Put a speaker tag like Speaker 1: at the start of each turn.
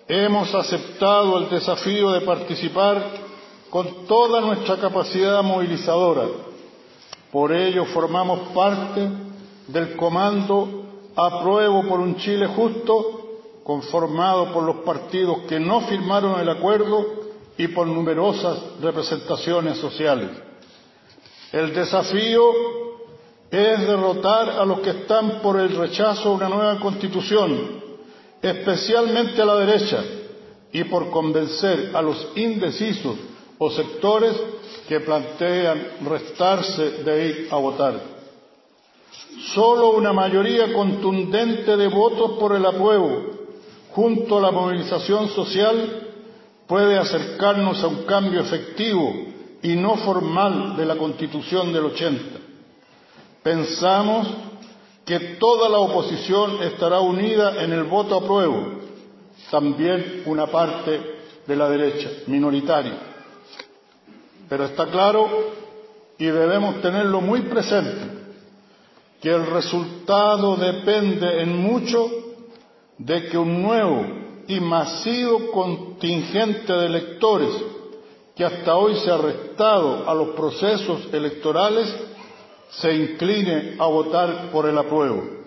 Speaker 1: hemos aceptado el desafío de participar con toda nuestra capacidad movilizadora. Por ello formamos parte del Comando Apruebo por un Chile Justo, conformado por los partidos que no firmaron el acuerdo y por numerosas representaciones sociales. El desafío es derrotar a los que están por el rechazo a una nueva Constitución, especialmente a la derecha, y por convencer a los indecisos o sectores que plantean restarse de ir a votar. Solo una mayoría contundente de votos por el apruebo, junto a la movilización social, puede acercarnos a un cambio efectivo y no formal de la Constitución del 80. Pensamos que toda la oposición estará unida en el voto apruebo, también una parte de la derecha, minoritaria. Pero está claro, y debemos tenerlo muy presente, que el resultado depende en mucho de que un nuevo y masivo contingente de electores que hasta hoy se ha restado a los procesos electorales se incline a votar por el apruebo.